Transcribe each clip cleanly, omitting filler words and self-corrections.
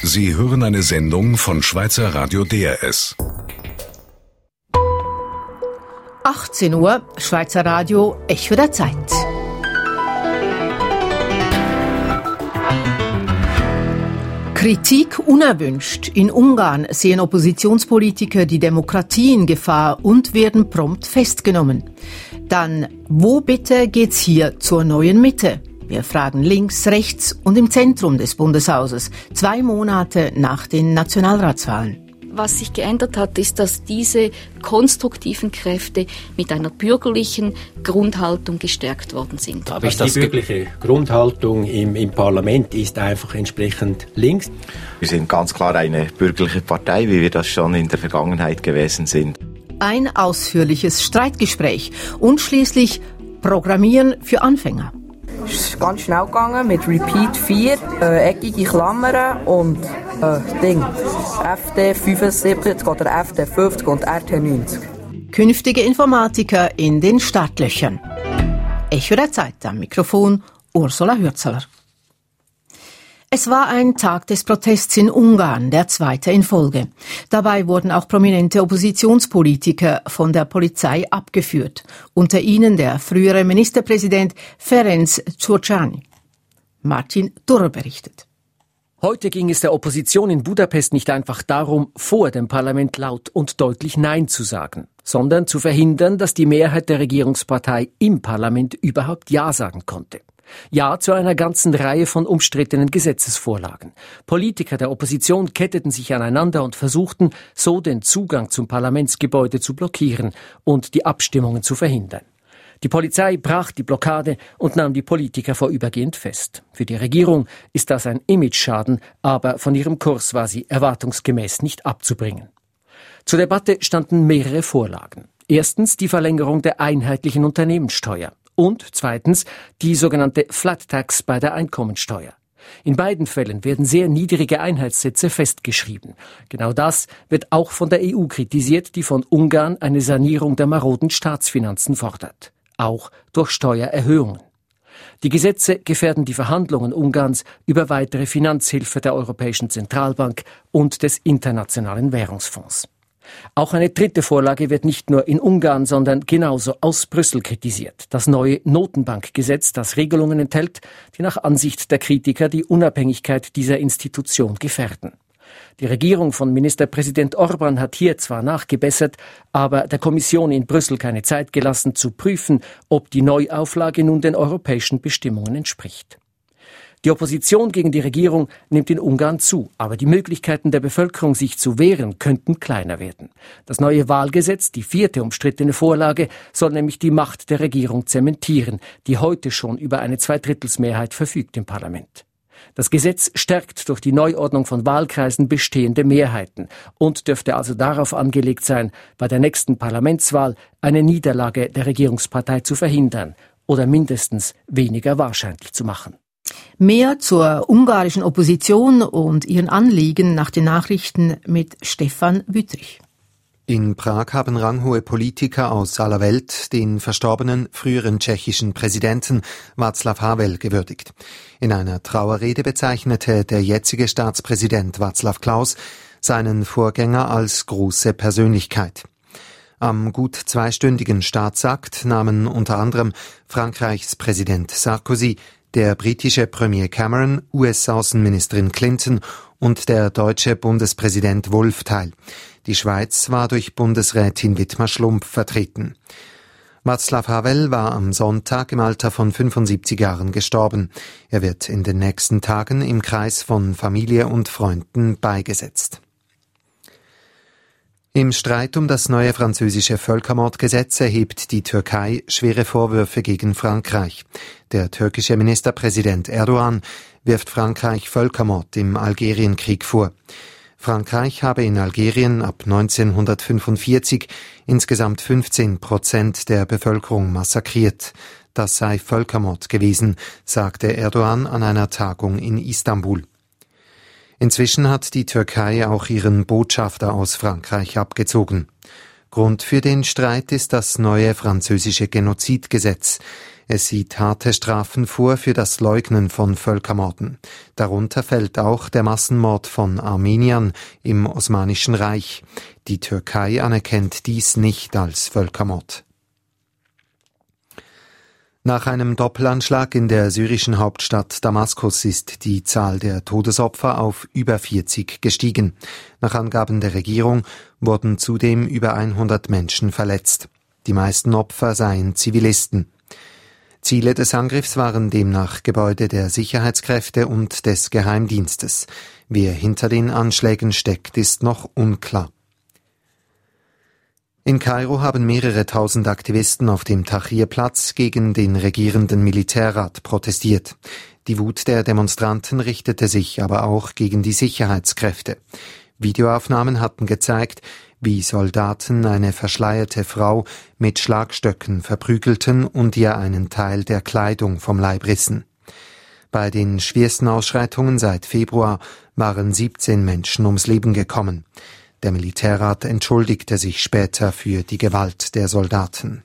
Sie hören eine Sendung von Schweizer Radio DRS. 18 Uhr, Schweizer Radio, Echo der Zeit. Kritik unerwünscht. In Ungarn sehen Oppositionspolitiker die Demokratie in Gefahr und werden prompt festgenommen. Dann, wo bitte geht's hier zur neuen Mitte? Wir fragen links, rechts und im Zentrum des Bundeshauses, 2 Monate nach den Nationalratswahlen. Was sich geändert hat, ist, dass diese konstruktiven Kräfte mit einer bürgerlichen Grundhaltung gestärkt worden sind. Aber die bürgerliche Grundhaltung im Parlament ist einfach entsprechend links. Wir sind ganz klar eine bürgerliche Partei, wie wir das schon in der Vergangenheit gewesen sind. Ein ausführliches Streitgespräch und schließlich Programmieren für Anfänger. Es ist ganz schnell gegangen mit Repeat 4, eckige Klammern und FD 75 oder FD 50 und RT 90. Künftige Informatiker in den Startlöchern. Echo der Zeit, am Mikrofon Ursula Hürzeler. Es war ein Tag des Protests in Ungarn, der 2. in Folge. Dabei wurden auch prominente Oppositionspolitiker von der Polizei abgeführt. Unter ihnen der frühere Ministerpräsident Ferenc Gyurcsány. Martin Durr berichtet. Heute ging es der Opposition in Budapest nicht einfach darum, vor dem Parlament laut und deutlich Nein zu sagen, sondern zu verhindern, dass die Mehrheit der Regierungspartei im Parlament überhaupt Ja sagen konnte. Ja zu einer ganzen Reihe von umstrittenen Gesetzesvorlagen. Politiker der Opposition ketteten sich aneinander und versuchten, so den Zugang zum Parlamentsgebäude zu blockieren und die Abstimmungen zu verhindern. Die Polizei brach die Blockade und nahm die Politiker vorübergehend fest. Für die Regierung ist das ein Imageschaden, aber von ihrem Kurs war sie erwartungsgemäß nicht abzubringen. Zur Debatte standen mehrere Vorlagen. Erstens die Verlängerung der einheitlichen Unternehmenssteuer. Und zweitens die sogenannte Flat Tax bei der Einkommensteuer. In beiden Fällen werden sehr niedrige Einheitssätze festgeschrieben. Genau das wird auch von der EU kritisiert, die von Ungarn eine Sanierung der maroden Staatsfinanzen fordert. Auch durch Steuererhöhungen. Die Gesetze gefährden die Verhandlungen Ungarns über weitere Finanzhilfe der Europäischen Zentralbank und des Internationalen Währungsfonds. Auch eine dritte Vorlage wird nicht nur in Ungarn, sondern genauso aus Brüssel kritisiert. Das neue Notenbankgesetz, das Regelungen enthält, die nach Ansicht der Kritiker die Unabhängigkeit dieser Institution gefährden. Die Regierung von Ministerpräsident Orbán hat hier zwar nachgebessert, aber der Kommission in Brüssel keine Zeit gelassen, zu prüfen, ob die Neuauflage nun den europäischen Bestimmungen entspricht. Die Opposition gegen die Regierung nimmt in Ungarn zu, aber die Möglichkeiten der Bevölkerung, sich zu wehren, könnten kleiner werden. Das neue Wahlgesetz, die 4. umstrittene Vorlage, soll nämlich die Macht der Regierung zementieren, die heute schon über eine Zweidrittelsmehrheit verfügt im Parlament. Das Gesetz stärkt durch die Neuordnung von Wahlkreisen bestehende Mehrheiten und dürfte also darauf angelegt sein, bei der nächsten Parlamentswahl eine Niederlage der Regierungspartei zu verhindern oder mindestens weniger wahrscheinlich zu machen. Mehr zur ungarischen Opposition und ihren Anliegen nach den Nachrichten mit Stefan Wüttrich. In Prag haben ranghohe Politiker aus aller Welt den verstorbenen früheren tschechischen Präsidenten Václav Havel gewürdigt. In einer Trauerrede bezeichnete der jetzige Staatspräsident Václav Klaus seinen Vorgänger als große Persönlichkeit. Am gut 2-stündigen Staatsakt nahmen unter anderem Frankreichs Präsident Sarkozy, der britische Premier Cameron, US-Außenministerin Clinton und der deutsche Bundespräsident Wulff teil. Die Schweiz war durch Bundesrätin Wittmar Schlumpf vertreten. Václav Havel war am Sonntag im Alter von 75 Jahren gestorben. Er wird in den nächsten Tagen im Kreis von Familie und Freunden beigesetzt. Im Streit um das neue französische Völkermordgesetz erhebt die Türkei schwere Vorwürfe gegen Frankreich. Der türkische Ministerpräsident Erdogan wirft Frankreich Völkermord im Algerienkrieg vor. Frankreich habe in Algerien ab 1945 insgesamt 15% der Bevölkerung massakriert. Das sei Völkermord gewesen, sagte Erdogan an einer Tagung in Istanbul. Inzwischen hat die Türkei auch ihren Botschafter aus Frankreich abgezogen. Grund für den Streit ist das neue französische Genozidgesetz. Es sieht harte Strafen vor für das Leugnen von Völkermorden. Darunter fällt auch der Massenmord von Armeniern im Osmanischen Reich. Die Türkei anerkennt dies nicht als Völkermord. Nach einem Doppelanschlag in der syrischen Hauptstadt Damaskus ist die Zahl der Todesopfer auf über 40 gestiegen. Nach Angaben der Regierung wurden zudem über 100 Menschen verletzt. Die meisten Opfer seien Zivilisten. Ziele des Angriffs waren demnach Gebäude der Sicherheitskräfte und des Geheimdienstes. Wer hinter den Anschlägen steckt, ist noch unklar. In Kairo haben mehrere tausend Aktivisten auf dem Tahrir-Platz gegen den regierenden Militärrat protestiert. Die Wut der Demonstranten richtete sich aber auch gegen die Sicherheitskräfte. Videoaufnahmen hatten gezeigt, wie Soldaten eine verschleierte Frau mit Schlagstöcken verprügelten und ihr einen Teil der Kleidung vom Leib rissen. Bei den schwersten Ausschreitungen seit Februar waren 17 Menschen ums Leben gekommen. Der Militärrat entschuldigte sich später für die Gewalt der Soldaten.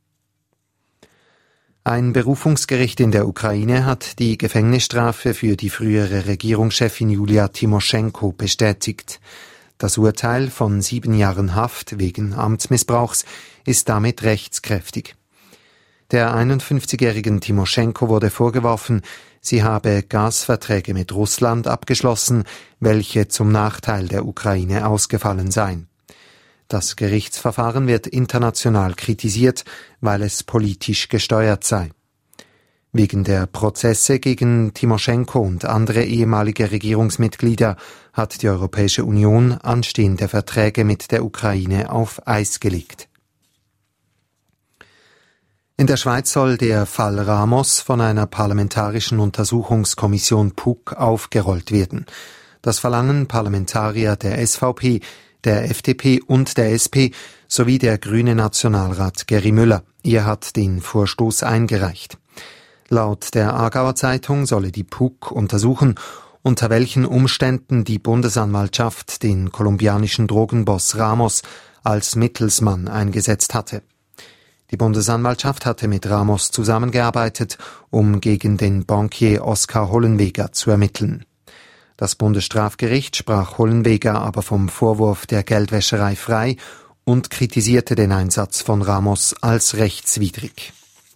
Ein Berufungsgericht in der Ukraine hat die Gefängnisstrafe für die frühere Regierungschefin Julia Timoschenko bestätigt. Das Urteil von 7 Jahren Haft wegen Amtsmissbrauchs ist damit rechtskräftig. Der 51-jährigen Timoschenko wurde vorgeworfen, sie habe Gasverträge mit Russland abgeschlossen, welche zum Nachteil der Ukraine ausgefallen seien. Das Gerichtsverfahren wird international kritisiert, weil es politisch gesteuert sei. Wegen der Prozesse gegen Timoschenko und andere ehemalige Regierungsmitglieder hat die Europäische Union anstehende Verträge mit der Ukraine auf Eis gelegt. In der Schweiz soll der Fall Ramos von einer parlamentarischen Untersuchungskommission PUC aufgerollt werden. Das verlangen Parlamentarier der SVP, der FDP und der SP sowie der grüne Nationalrat Geri Müller. Er hat den Vorstoß eingereicht. Laut der Aargauer Zeitung solle die PUC untersuchen, unter welchen Umständen die Bundesanwaltschaft den kolumbianischen Drogenboss Ramos als Mittelsmann eingesetzt hatte. Die Bundesanwaltschaft hatte mit Ramos zusammengearbeitet, um gegen den Bankier Oskar Hollenweger zu ermitteln. Das Bundesstrafgericht sprach Hollenweger aber vom Vorwurf der Geldwäscherei frei und kritisierte den Einsatz von Ramos als rechtswidrig.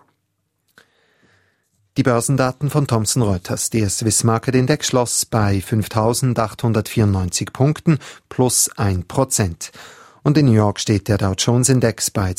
Die Börsendaten von Thomson Reuters. Der Swiss Market Index schloss bei 5.894 Punkten plus 1%. Und in New York steht der Dow Jones Index bei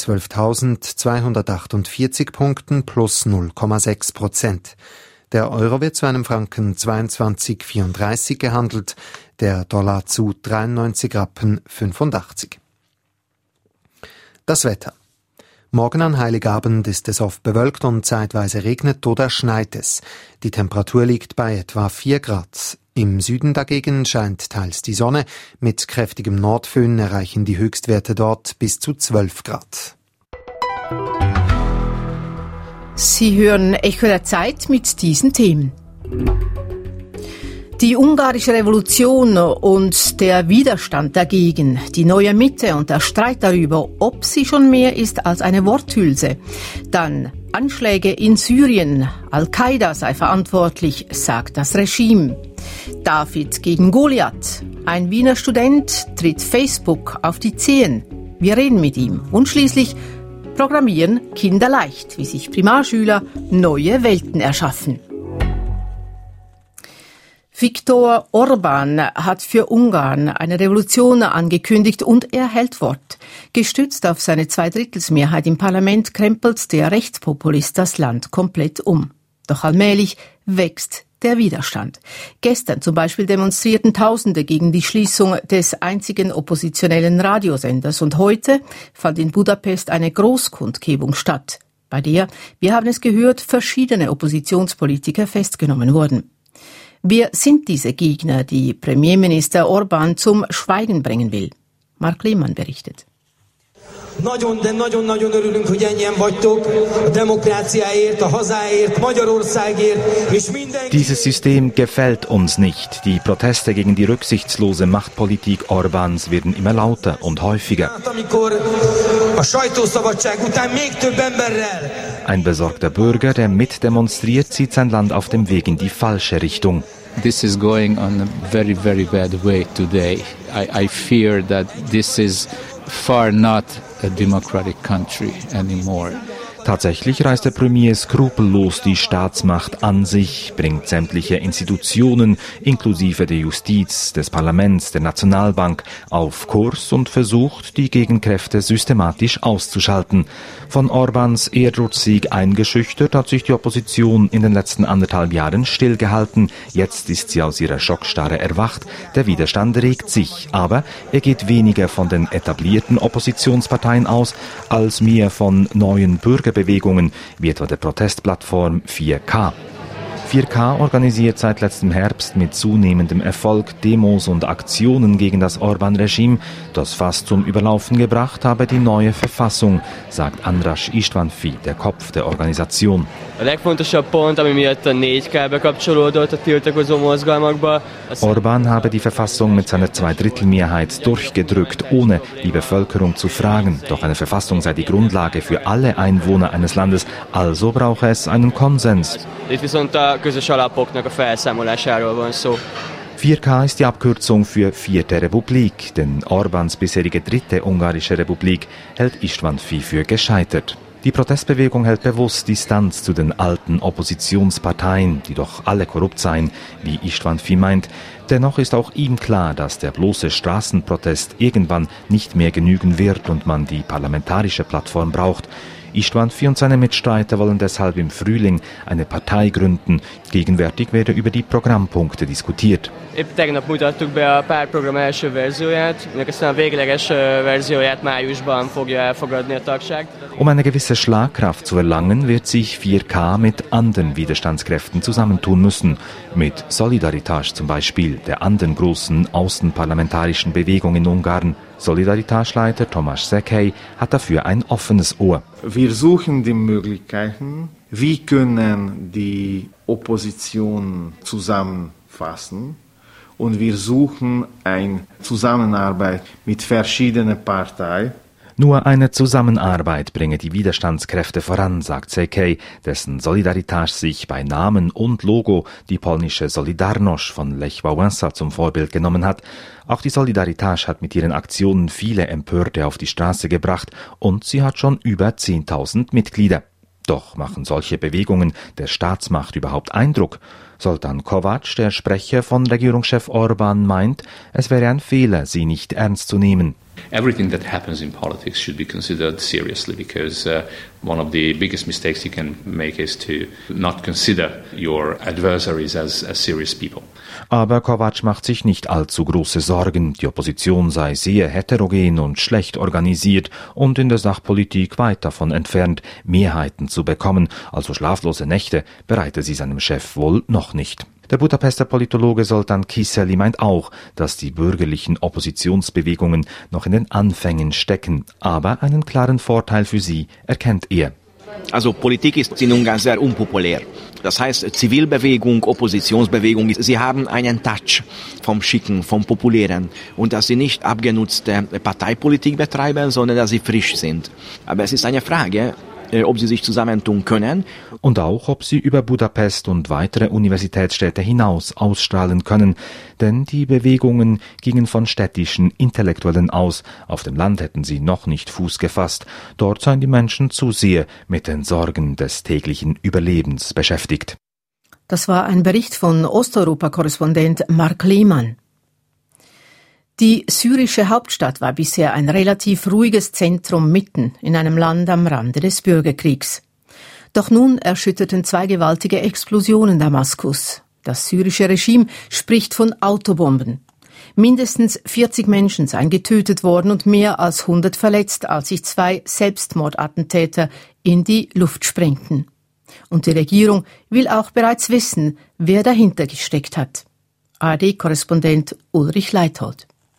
12.248 Punkten plus 0,6%. Der Euro wird zu einem Franken 22,34 gehandelt, der Dollar zu 93,85 Rappen. Das Wetter. Morgen an Heiligabend ist es oft bewölkt und zeitweise regnet oder schneit es. Die Temperatur liegt bei etwa 4 Grad. Im Süden dagegen scheint teils die Sonne. Mit kräftigem Nordföhn erreichen die Höchstwerte dort bis zu 12 Grad. Sie hören Echo der Zeit mit diesen Themen. Die ungarische Revolution und der Widerstand dagegen, die neue Mitte und der Streit darüber, ob sie schon mehr ist als eine Worthülse. Dann Anschläge in Syrien, Al-Qaida sei verantwortlich, sagt das Regime. David gegen Goliath. Ein Wiener Student tritt Facebook auf die Zehen. Wir reden mit ihm. Und schließlich Programmieren kinderleicht, wie sich Primarschüler neue Welten erschaffen. Viktor Orbán hat für Ungarn eine Revolution angekündigt und er hält Wort. Gestützt auf seine Zweidrittelsmehrheit im Parlament krempelt der Rechtspopulist das Land komplett um. Doch allmählich wächst der Widerstand. Gestern zum Beispiel demonstrierten Tausende gegen die Schließung des einzigen oppositionellen Radiosenders und heute fand in Budapest eine Großkundgebung statt, bei der, wir haben es gehört, verschiedene Oppositionspolitiker festgenommen wurden. Wer sind diese Gegner, die Premierminister Orbán zum Schweigen bringen will? Mark Lehmann berichtet. Nagyon-nagyon örülünk, hogy ennyien vagytok, a demokráciáért, a hazáért, Magyarországért és mindenki. Dieses System gefällt uns nicht. Die Proteste gegen die rücksichtslose Machtpolitik Orbáns werden immer lauter und häufiger. Ein besorgter Bürger, der mitdemonstriert, sieht sein Land auf dem Weg in die falsche Richtung. This is going on a very, very bad way today. I fear that this is far not a democratic country anymore. Tatsächlich reißt der Premier skrupellos die Staatsmacht an sich, bringt sämtliche Institutionen, inklusive der Justiz, des Parlaments, der Nationalbank, auf Kurs und versucht, die Gegenkräfte systematisch auszuschalten. Von Orbáns Erdrutschsieg eingeschüchtert hat sich die Opposition in den letzten 1,5 Jahren stillgehalten. Jetzt ist sie aus ihrer Schockstarre erwacht. Der Widerstand regt sich, aber er geht weniger von den etablierten Oppositionsparteien aus, als mehr von neuen Bürgerbewegungen, wie etwa der Protestplattform 4K. 4K organisiert seit letztem Herbst mit zunehmendem Erfolg Demos und Aktionen gegen das Orbán-Regime. Das fast zum Überlaufen gebracht habe die neue Verfassung, sagt András Istvánffy, der Kopf der Organisation. Orbán habe die Verfassung mit seiner Zweidrittelmehrheit durchgedrückt, ohne die Bevölkerung zu fragen. Doch eine Verfassung sei die Grundlage für alle Einwohner eines Landes, also brauche es einen Konsens. 4K ist die Abkürzung für Vierte Republik, denn Orbáns bisherige dritte ungarische Republik hält Istvánffy für gescheitert. Die Protestbewegung hält bewusst Distanz zu den alten Oppositionsparteien, die doch alle korrupt seien, wie Istvánffy meint. Dennoch ist auch ihm klar, dass der bloße Straßenprotest irgendwann nicht mehr genügen wird und man die parlamentarische Plattform braucht. Istvánffy und seine Mitstreiter wollen deshalb im Frühling eine Partei gründen. Gegenwärtig werde über die Programmpunkte diskutiert. Tegnap mutattuk be a pártprogram első verzióját, aminek aztán a végleges verzióját májusban fogja elfogadni a tagság. Um eine gewisse Schlagkraft zu erlangen, wird sich 4K mit anderen Widerstandskräften zusammentun müssen. Mit Solidaritas zum Beispiel, der anderen großen außenparlamentarischen Bewegung in Ungarn. Solidaritas-Leiter Tomáš Szekely hat dafür ein offenes Ohr. Wir suchen die Möglichkeiten, wie können die Opposition zusammenfassen, und wir suchen eine Zusammenarbeit mit verschiedenen Parteien. Nur eine Zusammenarbeit bringe die Widerstandskräfte voran, sagt Szekely, dessen Solidaritas sich bei Namen und Logo die polnische Solidarność von Lech Wałęsa zum Vorbild genommen hat. Auch die Solidaritas hat mit ihren Aktionen viele Empörte auf die Straße gebracht und sie hat schon über 10.000 Mitglieder. Doch machen solche Bewegungen der Staatsmacht überhaupt Eindruck? Zoltán Kovács, der Sprecher von Regierungschef Orbán, meint, es wäre ein Fehler, sie nicht ernst zu nehmen. Everything that happens in politics should be considered seriously, because one of the biggest mistakes you can make is to not consider your adversaries as serious people. Aber Kovács macht sich nicht allzu große Sorgen. Die Opposition sei sehr heterogen und schlecht organisiert und in der Sachpolitik weit davon entfernt, Mehrheiten zu bekommen. Also schlaflose Nächte bereite sie seinem Chef wohl noch nicht. Der Budapester Politologe Zoltán Kiselly meint auch, dass die bürgerlichen Oppositionsbewegungen noch in den Anfängen stecken. Aber einen klaren Vorteil für sie erkennt er. Also Politik ist in Ungarn sehr unpopulär. Das heißt, Zivilbewegung, Oppositionsbewegung, sie haben einen Touch vom Schicken, vom Populären. Und dass sie nicht abgenutzte Parteipolitik betreiben, sondern dass sie frisch sind. Aber es ist eine Frage, ob sie sich zusammentun können. Und auch, ob sie über Budapest und weitere Universitätsstädte hinaus ausstrahlen können. Denn die Bewegungen gingen von städtischen Intellektuellen aus. Auf dem Land hätten sie noch nicht Fuß gefasst. Dort seien die Menschen zu sehr mit den Sorgen des täglichen Überlebens beschäftigt. Das war ein Bericht von Osteuropa-Korrespondent Mark Lehmann. Die syrische Hauptstadt war bisher ein relativ ruhiges Zentrum mitten in einem Land am Rande des Bürgerkriegs. Doch nun erschütterten 2 gewaltige Explosionen Damaskus. Das syrische Regime spricht von Autobomben. Mindestens 40 Menschen seien getötet worden und mehr als 100 verletzt, als sich 2 Selbstmordattentäter in die Luft sprengten. Und die Regierung will auch bereits wissen, wer dahinter gesteckt hat. ARD-Korrespondent Ulrich Leithold.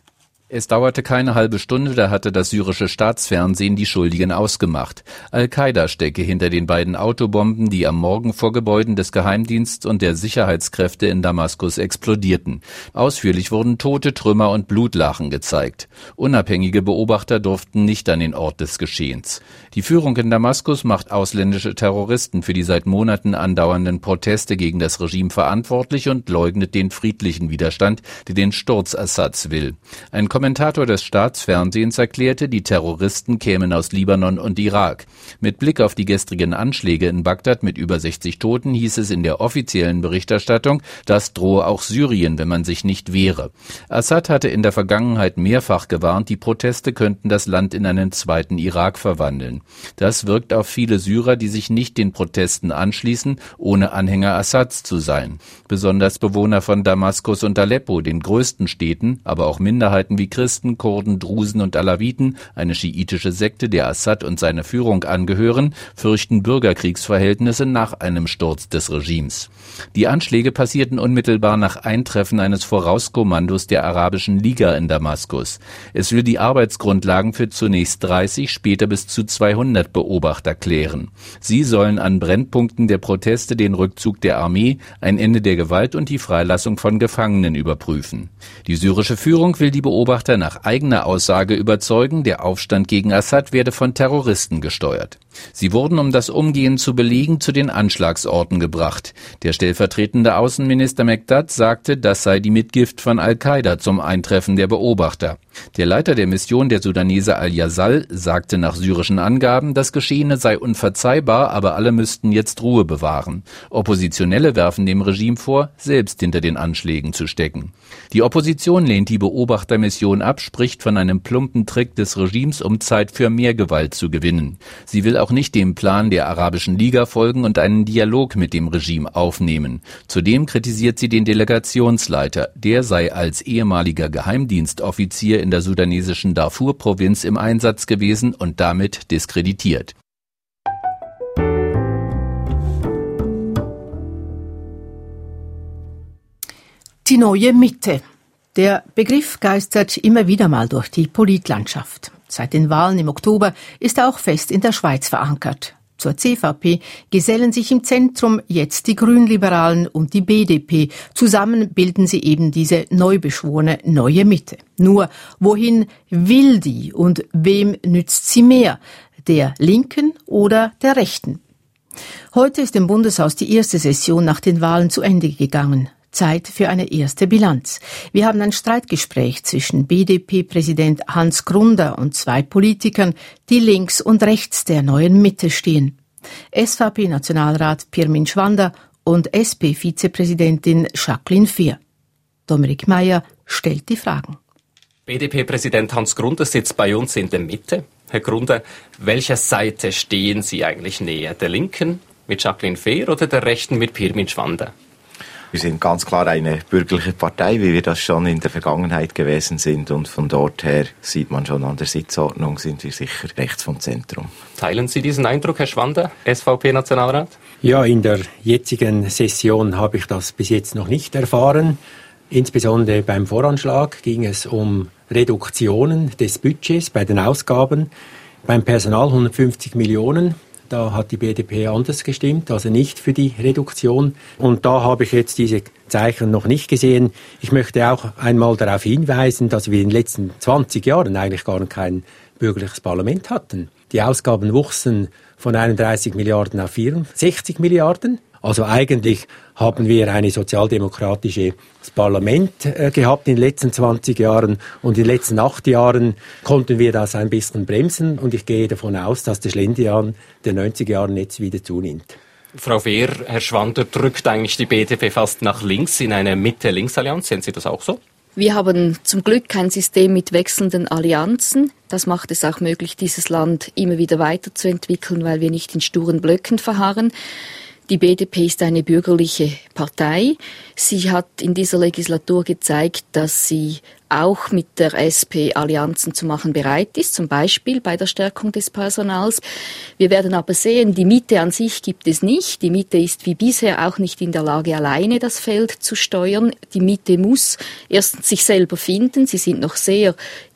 Es dauerte keine halbe Stunde, da hatte das syrische Staatsfernsehen die Schuldigen ausgemacht. Al-Qaida stecke hinter den beiden Autobomben, die am Morgen vor Gebäuden des Geheimdienstes und der Sicherheitskräfte in Damaskus explodierten. Ausführlich wurden tote Trümmer und Blutlachen gezeigt. Unabhängige Beobachter durften nicht an den Ort des Geschehens. Die Führung in Damaskus macht ausländische Terroristen für die seit Monaten andauernden Proteste gegen das Regime verantwortlich und leugnet den friedlichen Widerstand, der den Sturz Assads will. Ein Kommentator des Staatsfernsehens erklärte, die Terroristen kämen aus Libanon und Irak. Mit Blick auf die gestrigen Anschläge in Bagdad mit über 60 Toten hieß es in der offiziellen Berichterstattung, das drohe auch Syrien, wenn man sich nicht wehre. Assad hatte in der Vergangenheit mehrfach gewarnt, die Proteste könnten das Land in einen zweiten Irak verwandeln. Das wirkt auf viele Syrer, die sich nicht den Protesten anschließen, ohne Anhänger Assads zu sein. Besonders Bewohner von Damaskus und Aleppo, den größten Städten, aber auch Minderheiten wie Christen, Kurden, Drusen und Alawiten, eine schiitische Sekte, der Assad und seine Führung angehören, fürchten Bürgerkriegsverhältnisse nach einem Sturz des Regimes. Die Anschläge passierten unmittelbar nach Eintreffen eines Vorauskommandos der Arabischen Liga in Damaskus. Es will die Arbeitsgrundlagen für zunächst 30, später bis zu 200 Beobachter klären. Sie sollen an Brennpunkten der Proteste den Rückzug der Armee, ein Ende der Gewalt und die Freilassung von Gefangenen überprüfen. Die syrische Führung will die Beobachter nach eigener Aussage überzeugen, der Aufstand gegen Assad werde von Terroristen gesteuert. Sie wurden, um das Umgehen zu belegen, zu den Anschlagsorten gebracht. Der stellvertretende Außenminister Mekdad sagte, das sei die Mitgift von Al-Qaida zum Eintreffen der Beobachter. Der Leiter der Mission, der Sudanese Al-Yazal, sagte nach syrischen Angaben, das Geschehene sei unverzeihbar, aber alle müssten jetzt Ruhe bewahren. Oppositionelle werfen dem Regime vor, selbst hinter den Anschlägen zu stecken. Die Opposition lehnt die Beobachtermission ab, spricht von einem plumpen Trick des Regimes, um Zeit für mehr Gewalt zu gewinnen. Sie will auch nicht dem Plan der Arabischen Liga folgen und einen Dialog mit dem Regime aufnehmen. Zudem kritisiert sie den Delegationsleiter. Der sei als ehemaliger Geheimdienstoffizier in der sudanesischen Darfur-Provinz im Einsatz gewesen und damit diskreditiert. Die neue Mitte. Der Begriff geistert immer wieder mal durch die Politlandschaft. Seit den Wahlen im Oktober ist er auch fest in der Schweiz verankert. Zur CVP gesellen sich im Zentrum jetzt die Grünliberalen und die BDP. Zusammen bilden sie eben diese neu beschworene neue Mitte. Nur, wohin will die und wem nützt sie mehr? Der Linken oder der Rechten? Heute ist im Bundeshaus die erste Session nach den Wahlen zu Ende gegangen. Zeit für eine erste Bilanz. Wir haben ein Streitgespräch zwischen BDP-Präsident Hans Grunder und zwei Politikern, die links und rechts der neuen Mitte stehen. SVP-Nationalrat Pirmin Schwander und SP-Vizepräsidentin Jacqueline Fehr. Dominik Meyer stellt die Fragen. BDP-Präsident Hans Grunder sitzt bei uns in der Mitte. Herr Grunder, welcher Seite stehen Sie eigentlich näher? Der Linken mit Jacqueline Fehr oder der Rechten mit Pirmin Schwander? Wir sind ganz klar eine bürgerliche Partei, wie wir das schon in der Vergangenheit gewesen sind. Und von dort her sieht man schon an der Sitzordnung, sind wir sicher rechts vom Zentrum. Teilen Sie diesen Eindruck, Herr Schwander, SVP-Nationalrat? Ja, in der jetzigen Session habe ich das bis jetzt noch nicht erfahren. Insbesondere beim Voranschlag ging es um Reduktionen des Budgets bei den Ausgaben. Beim Personal 150 Millionen. Da hat die BDP anders gestimmt, also nicht für die Reduktion. Und da habe ich jetzt diese Zeichen noch nicht gesehen. Ich möchte auch einmal darauf hinweisen, dass wir in den letzten 20 Jahren eigentlich gar kein bürgerliches Parlament hatten. Die Ausgaben wuchsen von 31 Milliarden auf 64 Milliarden. Also eigentlich haben wir ein sozialdemokratisches Parlament gehabt in den letzten 20 Jahren und in den letzten 8 Jahren konnten wir das ein bisschen bremsen und ich gehe davon aus, dass der Schlendrian der 90 Jahren jetzt wieder zunimmt. Frau Fehr, Herr Schwander, drückt eigentlich die BDP fast nach links in eine Mitte-Links-Allianz. Sehen Sie das auch so? Wir haben zum Glück kein System mit wechselnden Allianzen. Das macht es auch möglich, dieses Land immer wieder weiterzuentwickeln, weil wir nicht in sturen Blöcken verharren. Die BDP ist eine bürgerliche Partei. Sie hat in dieser Legislatur gezeigt, dass sie auch mit der SP Allianzen zu machen bereit ist, zum Beispiel bei der Stärkung des Personals. Wir werden aber sehen, die Mitte an sich gibt es nicht. Die Mitte ist wie bisher auch nicht in der Lage, alleine das Feld zu steuern. Die Mitte muss erstens sich selber finden. Sie sind noch sehr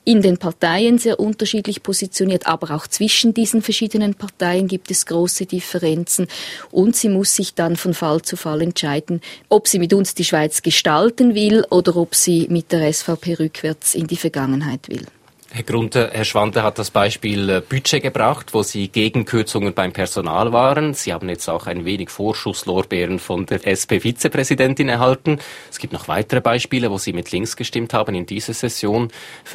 in den Parteien sehr unterschiedlich positioniert, aber auch zwischen diesen verschiedenen Parteien gibt es große Differenzen und sie muss sich dann von Fall zu Fall entscheiden, ob sie mit uns die Schweiz gestalten will oder ob sie mit der SVP rückwärts in die Vergangenheit will. Herr Grunthe, Herr Schwante hat das Beispiel Budget gebracht, wo Sie gegen Kürzungen beim Personal waren. Sie haben jetzt auch ein wenig Vorschusslorbeeren von der SP-Vizepräsidentin erhalten. Es gibt noch weitere Beispiele, wo Sie mit links gestimmt haben in dieser Session.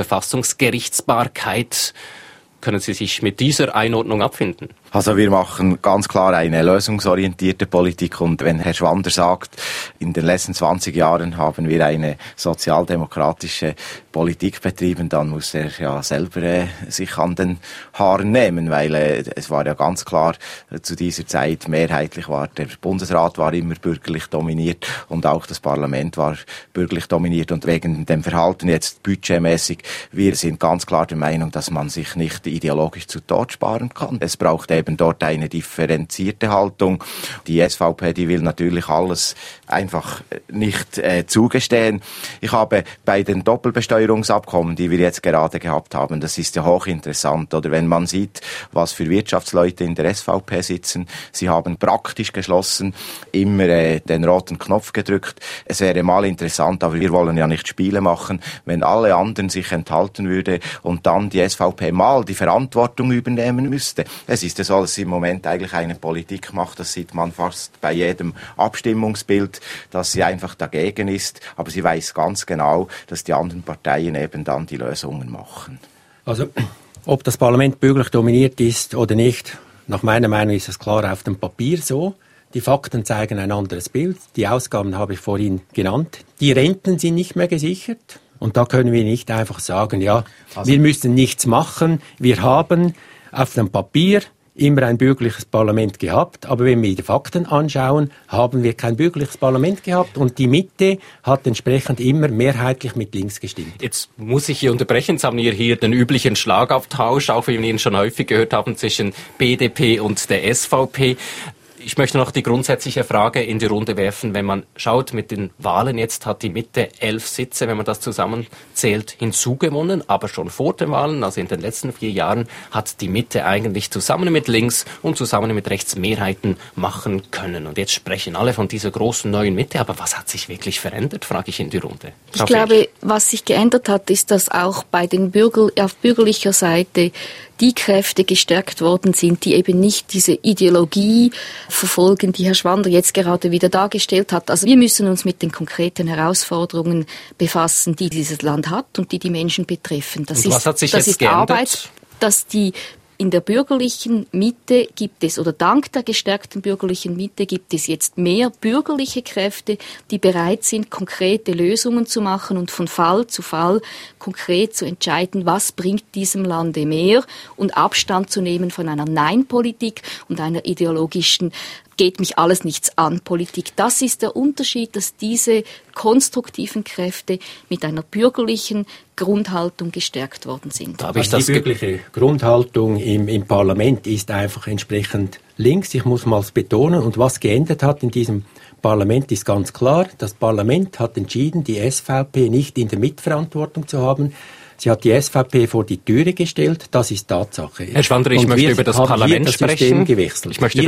Verfassungsgerichtsbarkeit. Können Sie sich mit dieser Einordnung abfinden? Also wir machen ganz klar eine lösungsorientierte Politik und wenn Herr Schwander sagt, in den letzten 20 Jahren haben wir eine sozialdemokratische Politik betrieben, dann muss er ja selber sich an den Haaren nehmen, weil es war ja ganz klar, zu dieser Zeit mehrheitlich war der Bundesrat war immer bürgerlich dominiert und auch das Parlament war bürgerlich dominiert und wegen dem Verhalten jetzt budgetmäßig, wir sind ganz klar der Meinung, dass man sich nicht ideologisch zu Tod sparen kann. Es braucht eben dort eine differenzierte Haltung. Die SVP, die will natürlich alles einfach nicht zugestehen. Ich habe bei den Doppelbesteuerungsabkommen, die wir jetzt gerade gehabt haben, das ist ja hochinteressant, oder wenn man sieht, was für Wirtschaftsleute in der SVP sitzen, sie haben praktisch geschlossen immer den roten Knopf gedrückt. Es wäre mal interessant, aber wir wollen ja nicht Spiele machen, wenn alle anderen sich enthalten würde und dann die SVP mal die Verantwortung übernehmen müsste. Es ist ja so, dass sie im Moment eigentlich eine Politik macht, das sieht man fast bei jedem Abstimmungsbild, dass sie einfach dagegen ist, aber sie weiß ganz genau, dass die anderen Parteien eben dann die Lösungen machen. Also, ob das Parlament bürgerlich dominiert ist oder nicht, nach meiner Meinung ist es klar auf dem Papier so. Die Fakten zeigen ein anderes Bild. Die Ausgaben habe ich vorhin genannt. Die Renten sind nicht mehr gesichert. Und da können wir nicht einfach sagen, ja, wir müssen nichts machen. Wir haben auf dem Papier immer ein bürgerliches Parlament gehabt, aber wenn wir die Fakten anschauen, haben wir kein bürgerliches Parlament gehabt und die Mitte hat entsprechend immer mehrheitlich mit links gestimmt. Jetzt muss ich hier unterbrechen. Jetzt haben wir hier den üblichen Schlagabtausch, auch wie wir ihn schon häufig gehört haben, zwischen BDP und der SVP. Ich möchte noch die grundsätzliche Frage in die Runde werfen. Wenn man schaut mit den Wahlen, jetzt hat die Mitte 11 Sitze, wenn man das zusammenzählt, hinzugewonnen. Aber schon vor den Wahlen, also in den letzten 4 Jahren, hat die Mitte eigentlich zusammen mit links und zusammen mit rechts Mehrheiten machen können. Und jetzt sprechen alle von dieser großen neuen Mitte. Aber was hat sich wirklich verändert, frage ich in die Runde. Ich glaube, was sich geändert hat, ist, dass auch bei den auf bürgerlicher Seite die Kräfte gestärkt worden sind, die eben nicht diese Ideologie verfolgen, die Herr Schwander jetzt gerade wieder dargestellt hat. Also wir müssen uns mit den konkreten Herausforderungen befassen, die dieses Land hat und die die Menschen betreffen. Das und was hat sich jetzt geändert? Arbeit, dass die in der bürgerlichen Mitte gibt es, oder dank der gestärkten bürgerlichen Mitte gibt es jetzt mehr bürgerliche Kräfte, die bereit sind, konkrete Lösungen zu machen und von Fall zu Fall konkret zu entscheiden, was bringt diesem Lande mehr und Abstand zu nehmen von einer Nein-Politik und einer ideologischen geht mich alles nichts an Politik. Das ist der Unterschied, dass diese konstruktiven Kräfte mit einer bürgerlichen Grundhaltung gestärkt worden sind. Also die bürgerliche Grundhaltung im Parlament ist einfach entsprechend links. Ich muss mal betonen. Und was geändert hat in diesem Parlament ist ganz klar. Das Parlament hat entschieden, die SVP nicht in der Mitverantwortung zu haben. Sie hat die SVP vor die Türe gestellt, das ist Tatsache. Herr Schwander, ich möchte über das Parlament sprechen. Ich möchte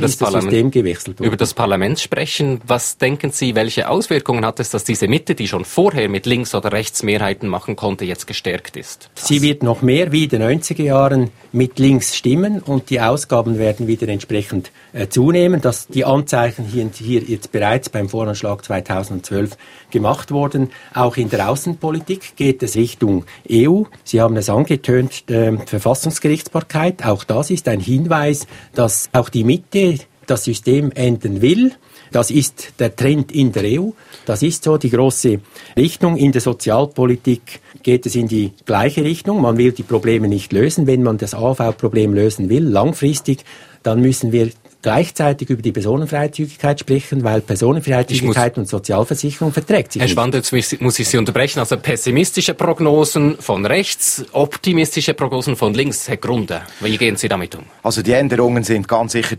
über das Parlament sprechen. Was denken Sie, welche Auswirkungen hat es, dass diese Mitte, die schon vorher mit links oder rechts Mehrheiten machen konnte, jetzt gestärkt ist? Sie wird noch mehr wie in den 90er Jahren mit links stimmen und die Ausgaben werden wieder entsprechend zunehmen. Dass die Anzeichen hier jetzt bereits beim Voranschlag 2012 gemacht wurden. Auch in der Außenpolitik geht es Richtung EU. Sie haben es angetönt, Verfassungsgerichtsbarkeit. Auch das ist ein Hinweis, dass auch die Mitte das System ändern will. Das ist der Trend in der EU. Das ist so die große Richtung. In der Sozialpolitik geht es in die gleiche Richtung. Man will die Probleme nicht lösen. Wenn man das AV-Problem lösen will, langfristig, dann müssen wir gleichzeitig über die Personenfreizügigkeit sprechen, weil Personenfreizügigkeit und Sozialversicherung verträgt sich Herr nicht. Schwander, jetzt muss ich Sie unterbrechen. Also pessimistische Prognosen von rechts, optimistische Prognosen von links. Herr Grunde, wie gehen Sie damit um? Also die Änderungen sind ganz sicher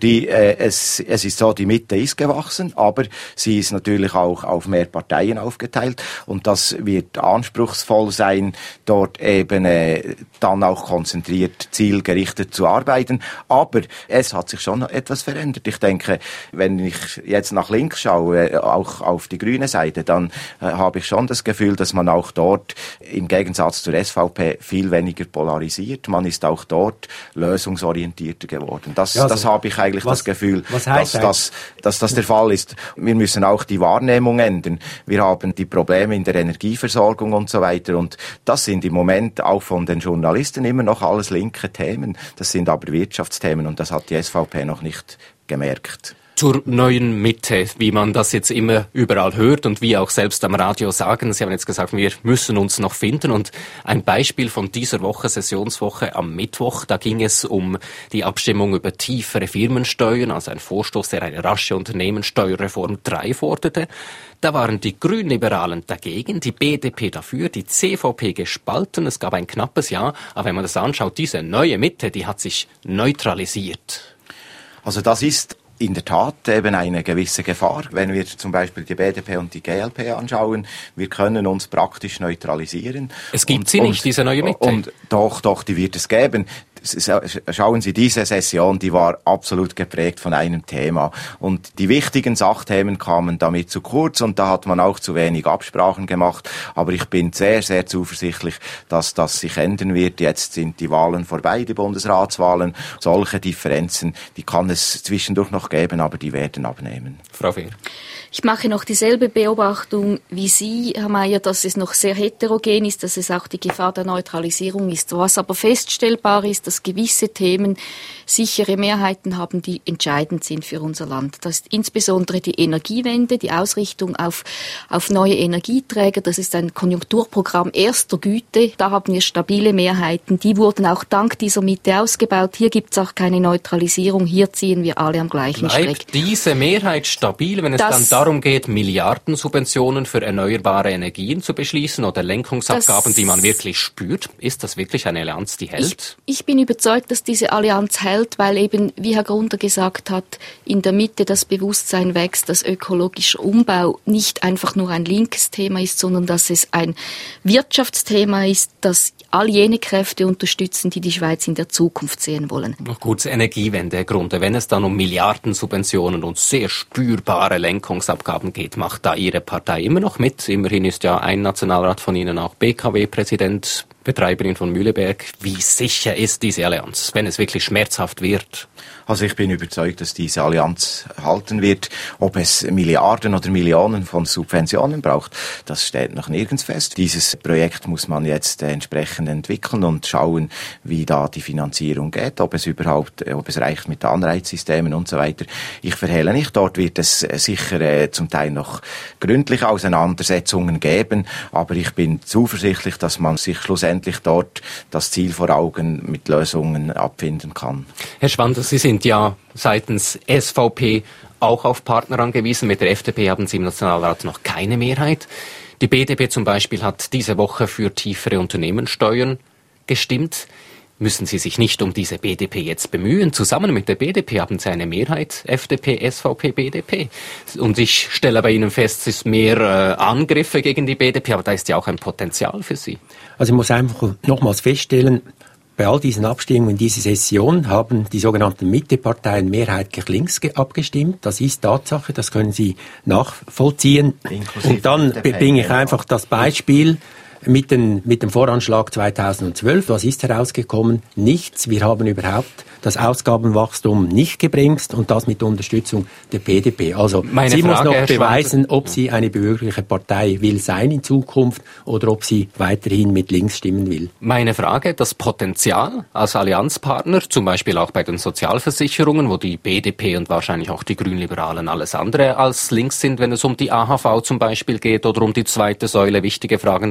es ist so, die Mitte ist gewachsen, aber sie ist natürlich auch auf mehr Parteien aufgeteilt und das wird anspruchsvoll sein, dort eben dann auch konzentriert, zielgerichtet zu arbeiten. Aber es hat sich schon etwas verändert. Ich denke, wenn ich jetzt nach links schaue, auch auf die grüne Seite, dann habe ich schon das Gefühl, dass man auch dort im Gegensatz zur SVP viel weniger polarisiert. Man ist auch dort lösungsorientierter geworden. Das habe ich eigentlich das Gefühl, dass das der Fall ist. Wir müssen auch die Wahrnehmung ändern. Wir haben die Probleme in der Energieversorgung und so weiter und das sind im Moment auch von den Journalisten immer noch alles linke Themen. Das sind aber Wirtschaftsthemen und das hat die SVP noch nicht gemerkt. Zur neuen Mitte, wie man das jetzt immer überall hört und wie auch selbst am Radio sagen. Sie haben jetzt gesagt, wir müssen uns noch finden. Und ein Beispiel von dieser Woche, Sessionswoche am Mittwoch, da ging es um die Abstimmung über tiefere Firmensteuern, also ein Vorstoß, der eine rasche Unternehmenssteuerreform 3 forderte. Da waren die Grünliberalen dagegen, die BDP dafür, die CVP gespalten. Es gab ein knappes Ja, aber wenn man das anschaut, diese neue Mitte, die hat sich neutralisiert. Also das ist in der Tat eben eine gewisse Gefahr. Wenn wir zum Beispiel die BDP und die GLP anschauen, wir können uns praktisch neutralisieren. Es gibt sie nicht, diese neue Mitte. Und doch, die wird es geben. Schauen Sie, diese Session, die war absolut geprägt von einem Thema. Und die wichtigen Sachthemen kamen damit zu kurz und da hat man auch zu wenig Absprachen gemacht. Aber ich bin sehr, sehr zuversichtlich, dass das sich ändern wird. Jetzt sind die Wahlen vorbei, die Bundesratswahlen. Solche Differenzen, die kann es zwischendurch noch geben, aber die werden abnehmen. Frau Fehr. Ich mache noch dieselbe Beobachtung wie Sie, Herr Mayer, dass es noch sehr heterogen ist, dass es auch die Gefahr der Neutralisierung ist. Was aber feststellbar ist, dass gewisse Themen sichere Mehrheiten haben, die entscheidend sind für unser Land. Das ist insbesondere die Energiewende, die Ausrichtung auf neue Energieträger. Das ist ein Konjunkturprogramm erster Güte. Da haben wir stabile Mehrheiten. Die wurden auch dank dieser Mitte ausgebaut. Hier gibt es auch keine Neutralisierung. Hier ziehen wir alle am gleichen Strick. Bleibt diese Mehrheit stabil, wenn es dann darum geht, Milliardensubventionen für erneuerbare Energien zu beschließen oder Lenkungsabgaben, die man wirklich spürt? Ist das wirklich eine Allianz, die hält? Ich bin überzeugt, dass diese Allianz hält, weil eben, wie Herr Grunder gesagt hat, in der Mitte das Bewusstsein wächst, dass ökologischer Umbau nicht einfach nur ein linkes Thema ist, sondern dass es ein Wirtschaftsthema ist, das all jene Kräfte unterstützen, die die Schweiz in der Zukunft sehen wollen. Gut, Energiewende, Herr Grunder. Wenn es dann um Milliardensubventionen und sehr spürbare Lenkungsabgaben geht, macht da Ihre Partei immer noch mit? Immerhin ist ja ein Nationalrat von Ihnen auch BKW-Präsident, Betreiberin von Mühleberg. Wie sicher ist diese Allianz, wenn es wirklich schmerzhaft wird? Also ich bin überzeugt, dass diese Allianz halten wird. Ob es Milliarden oder Millionen von Subventionen braucht, das steht noch nirgends fest. Dieses Projekt muss man jetzt entsprechend entwickeln und schauen, wie da die Finanzierung geht, ob es reicht mit Anreizsystemen und so weiter. Ich verhehle nicht, dort wird es sicher zum Teil noch gründliche Auseinandersetzungen geben, aber ich bin zuversichtlich, dass man sich schlussendlich dort das Ziel vor Augen mit Lösungen abfinden kann. Herr Schwander, Sie sind ja seitens SVP auch auf Partner angewiesen. Mit der FDP haben Sie im Nationalrat noch keine Mehrheit. Die BDP zum Beispiel hat diese Woche für tiefere Unternehmenssteuern gestimmt. Müssen Sie sich nicht um diese BDP jetzt bemühen? Zusammen mit der BDP haben Sie eine Mehrheit, FDP, SVP, BDP. Und ich stelle bei Ihnen fest, es ist mehr Angriffe gegen die BDP, aber da ist ja auch ein Potenzial für Sie. Also ich muss einfach nochmals feststellen, bei all diesen Abstimmungen in dieser Session haben die sogenannten Mitteparteien mehrheitlich links abgestimmt. Das ist Tatsache, das können Sie nachvollziehen. Und dann bringe ich einfach das Beispiel mit dem Voranschlag 2012. Was ist herausgekommen? Nichts. Wir haben überhaupt das Ausgabenwachstum nicht gebremst und das mit Unterstützung der BDP. Also sie muss noch beweisen, ob sie eine bürgerliche Partei will sein in Zukunft oder ob sie weiterhin mit links stimmen will. Meine Frage, das Potenzial als Allianzpartner, zum Beispiel auch bei den Sozialversicherungen, wo die BDP und wahrscheinlich auch die Grünliberalen alles andere als links sind, wenn es um die AHV zum Beispiel geht oder um die zweite Säule, wichtige Fragen der nächsten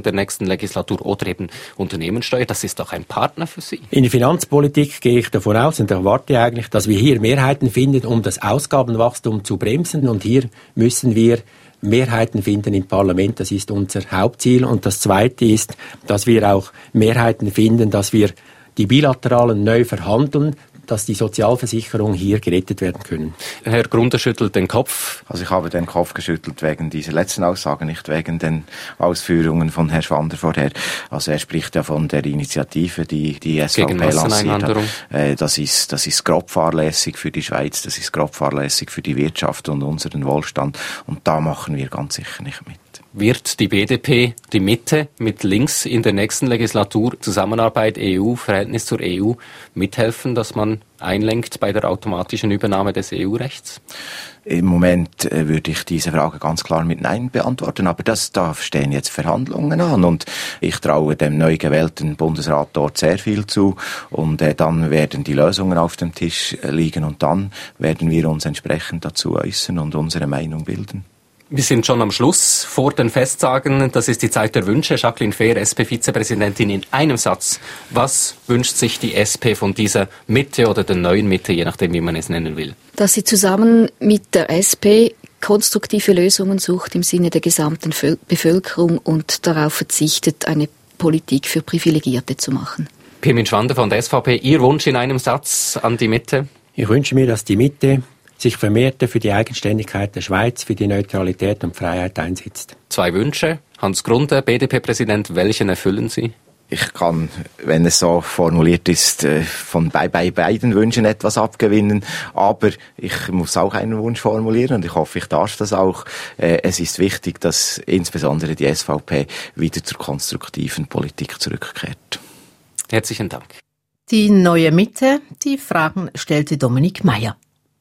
nächsten Legislatur oder eben Unternehmenssteuer. Das ist doch ein Partner für Sie. In der Finanzpolitik gehe ich davon aus und erwarte eigentlich, dass wir hier Mehrheiten finden, um das Ausgabenwachstum zu bremsen. Und hier müssen wir Mehrheiten finden im Parlament. Das ist unser Hauptziel. Und das Zweite ist, dass wir auch Mehrheiten finden, dass wir die Bilateralen neu verhandeln, dass die Sozialversicherungen hier gerettet werden können. Herr Grunder schüttelt den Kopf. Also ich habe den Kopf geschüttelt wegen dieser letzten Aussage, nicht wegen den Ausführungen von Herrn Schwander vorher. Also er spricht ja von der Initiative, die SVP lanciert hat. Das ist grob fahrlässig für die Schweiz, das ist grob fahrlässig für die Wirtschaft und unseren Wohlstand. Und da machen wir ganz sicher nicht mit. Wird die BDP, die Mitte, mit links in der nächsten Legislatur Zusammenarbeit EU, Verhältnis zur EU mithelfen, dass man einlenkt bei der automatischen Übernahme des EU-Rechts? Im Moment würde ich diese Frage ganz klar mit Nein beantworten, aber da stehen jetzt Verhandlungen an und ich traue dem neu gewählten Bundesrat dort sehr viel zu und dann werden die Lösungen auf dem Tisch liegen und dann werden wir uns entsprechend dazu äußern und unsere Meinung bilden. Wir sind schon am Schluss vor den Festsagen. Das ist die Zeit der Wünsche. Jacqueline Fehr, SP-Vizepräsidentin, in einem Satz. Was wünscht sich die SP von dieser Mitte oder der neuen Mitte, je nachdem, wie man es nennen will? Dass sie zusammen mit der SP konstruktive Lösungen sucht im Sinne der gesamten Bevölkerung und darauf verzichtet, eine Politik für Privilegierte zu machen. Pirmin Schwander von der SVP, Ihr Wunsch in einem Satz an die Mitte? Ich wünsche mir, dass die Mitte sich vermehrter für die Eigenständigkeit der Schweiz, für die Neutralität und Freiheit einsetzt. 2 Wünsche. Hans Grunder, BDP-Präsident, welchen erfüllen Sie? Ich kann, wenn es so formuliert ist, von bei beiden Wünschen etwas abgewinnen, aber ich muss auch einen Wunsch formulieren und ich hoffe, ich darf das auch. Es ist wichtig, dass insbesondere die SVP wieder zur konstruktiven Politik zurückkehrt. Herzlichen Dank. Die neue Mitte, die Fragen stellte Dominik Meyer.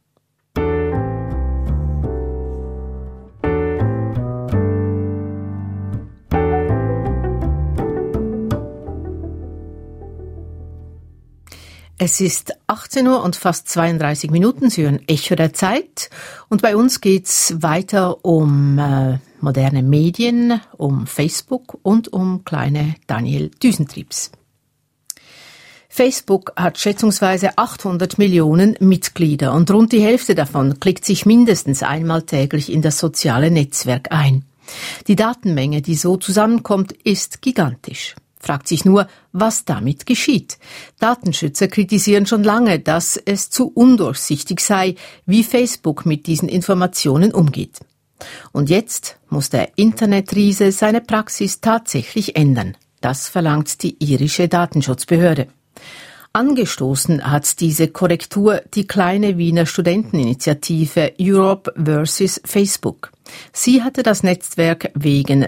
Es ist 18 Uhr und fast 32 Minuten. Sie hören Echo der Zeit. Und bei uns geht's weiter um moderne Medien, um Facebook und um kleine Daniel Düsentriebs. Facebook hat schätzungsweise 800 Millionen Mitglieder und rund die Hälfte davon klickt sich mindestens einmal täglich in das soziale Netzwerk ein. Die Datenmenge, die so zusammenkommt, ist gigantisch. Fragt sich nur, was damit geschieht. Datenschützer kritisieren schon lange, dass es zu undurchsichtig sei, wie Facebook mit diesen Informationen umgeht. Und jetzt muss der Internetriese seine Praxis tatsächlich ändern. Das verlangt die irische Datenschutzbehörde. Angestoßen hat diese Korrektur die kleine Wiener Studenteninitiative Europe vs. Facebook. Sie hatte das Netzwerk wegen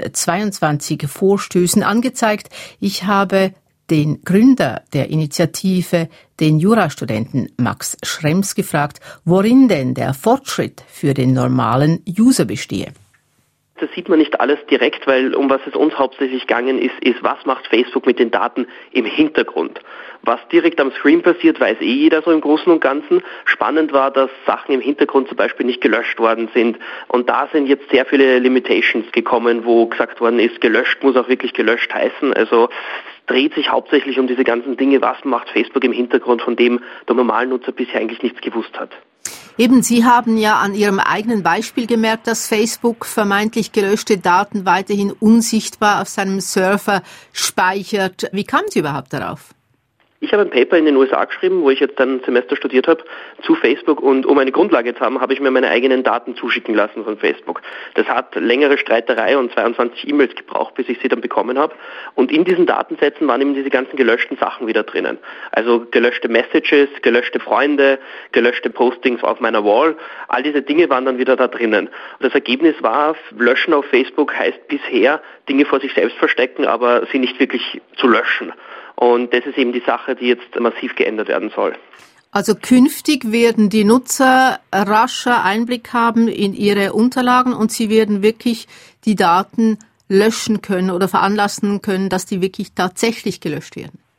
22 Vorstößen angezeigt. Ich habe den Gründer der Initiative, den Jurastudenten Max Schrems, gefragt, worin denn der Fortschritt für den normalen User bestehe. Das sieht man nicht alles direkt, weil um was es uns hauptsächlich gegangen ist, was macht Facebook mit den Daten im Hintergrund. Was direkt am Screen passiert, weiß jeder so im Großen und Ganzen. Spannend war, dass Sachen im Hintergrund zum Beispiel nicht gelöscht worden sind. Und da sind jetzt sehr viele Limitations gekommen, wo gesagt worden ist, gelöscht muss auch wirklich gelöscht heißen. Also es dreht sich hauptsächlich um diese ganzen Dinge, was macht Facebook im Hintergrund, von dem der Normalnutzer bisher eigentlich nichts gewusst hat. Eben, Sie haben ja an Ihrem eigenen Beispiel gemerkt, dass Facebook vermeintlich gelöschte Daten weiterhin unsichtbar auf seinem Server speichert. Wie kamen Sie überhaupt darauf? Ich habe ein Paper in den USA geschrieben, wo ich jetzt dann ein Semester studiert habe, zu Facebook, und um eine Grundlage zu haben, habe ich mir meine eigenen Daten zuschicken lassen von Facebook. Das hat längere Streiterei und 22 E-Mails gebraucht, bis ich sie dann bekommen habe. Und in diesen Datensätzen waren eben diese ganzen gelöschten Sachen wieder drinnen. Also gelöschte Messages, gelöschte Freunde, gelöschte Postings auf meiner Wall. All diese Dinge waren dann wieder da drinnen. Und das Ergebnis war, löschen auf Facebook heißt bisher Dinge vor sich selbst verstecken, aber sie nicht wirklich zu löschen. Und das ist eben die Sache, die jetzt massiv geändert werden soll. Also künftig werden die Nutzer rascher Einblick haben in ihre Unterlagen und sie werden wirklich die Daten löschen können oder veranlassen können, dass die wirklich tatsächlich gelöscht werden.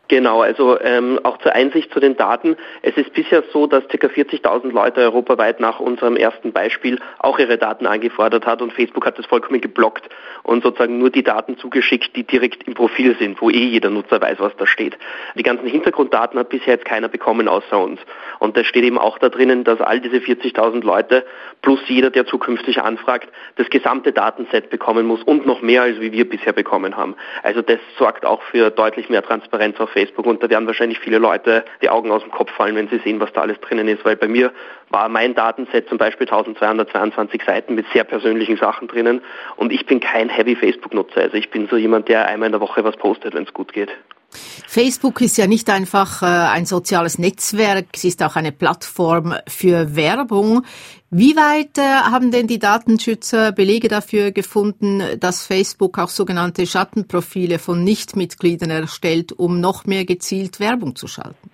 Genau, also auch zur Einsicht zu den Daten. Es ist bisher so, dass ca. 40.000 Leute europaweit nach unserem ersten Beispiel auch ihre Daten angefordert hat und Facebook hat das vollkommen geblockt und sozusagen nur die Daten zugeschickt, die direkt im Profil sind, wo jeder Nutzer weiß, was da steht. Die ganzen Hintergrunddaten hat bisher jetzt keiner bekommen außer uns. Und das steht eben auch da drinnen, dass all diese 40.000 Leute plus jeder, der zukünftig anfragt, das gesamte Datenset bekommen muss und noch mehr, als wie wir bisher bekommen haben. Also das sorgt auch für deutlich mehr Transparenz auf Facebook und da werden wahrscheinlich viele Leute die Augen aus dem Kopf fallen, wenn sie sehen, was da alles drinnen ist, weil bei mir war mein Datenset zum Beispiel 1222 Seiten mit sehr persönlichen Sachen drinnen und ich bin kein Heavy-Facebook-Nutzer, also ich bin so jemand, der einmal in der Woche was postet, wenn es gut geht. Facebook ist ja nicht einfach ein soziales Netzwerk, es ist auch eine Plattform für Werbung. Wie weit haben denn die Datenschützer Belege dafür gefunden, dass Facebook auch sogenannte Schattenprofile von Nichtmitgliedern erstellt, um noch mehr gezielt Werbung zu schalten?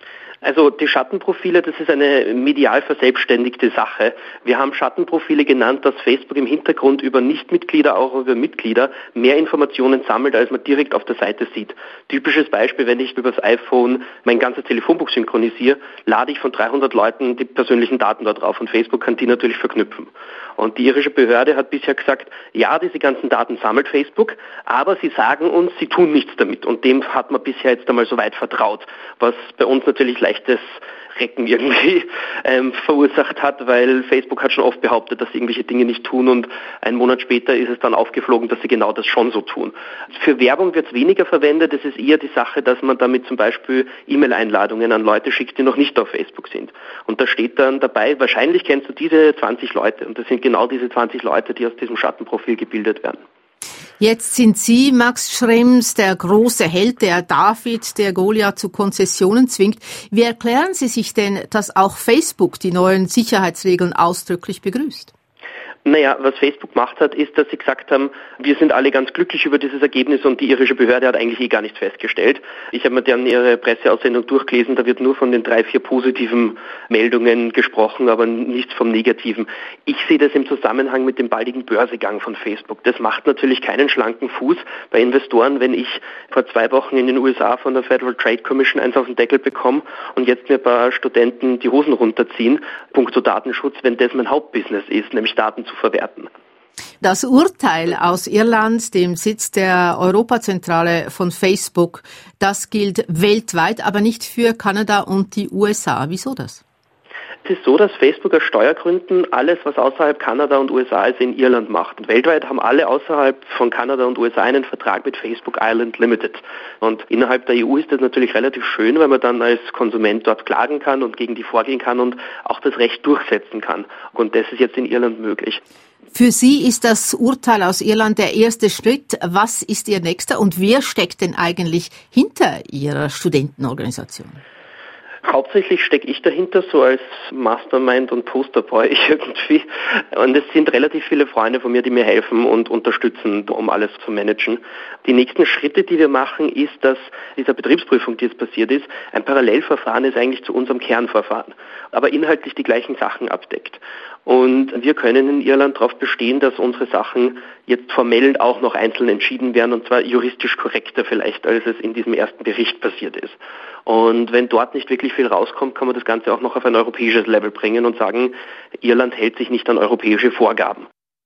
Also die Schattenprofile, das ist eine medial verselbstständigte Sache. Wir haben Schattenprofile genannt, dass Facebook im Hintergrund über Nichtmitglieder, auch über Mitglieder, mehr Informationen sammelt, als man direkt auf der Seite sieht. Typisches Beispiel, wenn ich über das iPhone mein ganzes Telefonbuch synchronisiere, lade ich von 300 Leuten die persönlichen Daten da drauf und Facebook kann die natürlich verknüpfen. Und die irische Behörde hat bisher gesagt, ja, diese ganzen Daten sammelt Facebook, aber sie sagen uns, sie tun nichts damit. Und dem hat man bisher jetzt einmal so weit vertraut, was bei uns natürlich leichtes Recken irgendwie verursacht hat, weil Facebook hat schon oft behauptet, dass sie irgendwelche Dinge nicht tun und einen Monat später ist es dann aufgeflogen, dass sie genau das schon so tun. Für Werbung wird es weniger verwendet, es ist eher die Sache, dass man damit zum Beispiel E-Mail-Einladungen an Leute schickt, die noch nicht auf Facebook sind. Und da steht dann dabei, wahrscheinlich kennst du diese 20 Leute und das sind genau diese 20 Leute, die aus diesem Schattenprofil gebildet werden. Jetzt sind Sie, Max Schrems, der große Held, der David, der Goliath zu Konzessionen zwingt. Wie erklären Sie sich denn, dass auch Facebook die neuen Sicherheitsregeln ausdrücklich begrüßt? Naja, was Facebook gemacht hat, ist, dass sie gesagt haben, wir sind alle ganz glücklich über dieses Ergebnis und die irische Behörde hat eigentlich gar nichts festgestellt. Ich habe mir dann ihre Presseaussendung durchgelesen, da wird nur von den 3-4 positiven Meldungen gesprochen, aber nichts vom Negativen. Ich sehe das im Zusammenhang mit dem baldigen Börsegang von Facebook. Das macht natürlich keinen schlanken Fuß bei Investoren, wenn ich vor 2 Wochen in den USA von der Federal Trade Commission eins auf den Deckel bekomme und jetzt mir ein paar Studenten die Hosen runterziehen, punkto Datenschutz, wenn das mein Hauptbusiness ist, nämlich Daten zu verwerten. Das Urteil aus Irland, dem Sitz der Europazentrale von Facebook, das gilt weltweit, aber nicht für Kanada und die USA. Wieso das? Es ist so, dass Facebook aus Steuergründen alles, was außerhalb Kanada und USA ist, in Irland macht. Und weltweit haben alle außerhalb von Kanada und USA einen Vertrag mit Facebook Ireland Limited. Und innerhalb der EU ist das natürlich relativ schön, weil man dann als Konsument dort klagen kann und gegen die vorgehen kann und auch das Recht durchsetzen kann. Und das ist jetzt in Irland möglich. Für Sie ist das Urteil aus Irland der erste Schritt. Was ist Ihr nächster und wer steckt denn eigentlich hinter Ihrer Studentenorganisation? Hauptsächlich stecke ich dahinter, so als Mastermind und Posterboy irgendwie. Und es sind relativ viele Freunde von mir, die mir helfen und unterstützen, um alles zu managen. Die nächsten Schritte, die wir machen, ist, dass dieser Betriebsprüfung, die jetzt passiert ist, ein Parallelverfahren ist eigentlich zu unserem Kernverfahren, aber inhaltlich die gleichen Sachen abdeckt. Und wir können in Irland darauf bestehen, dass unsere Sachen jetzt formell auch noch einzeln entschieden werden, und zwar juristisch korrekter vielleicht, als es in diesem ersten Bericht passiert ist. Und wenn dort nicht wirklich viel rauskommt, kann man das Ganze auch noch auf ein europäisches Level bringen und sagen, Irland hält sich nicht an europäische Vorgaben.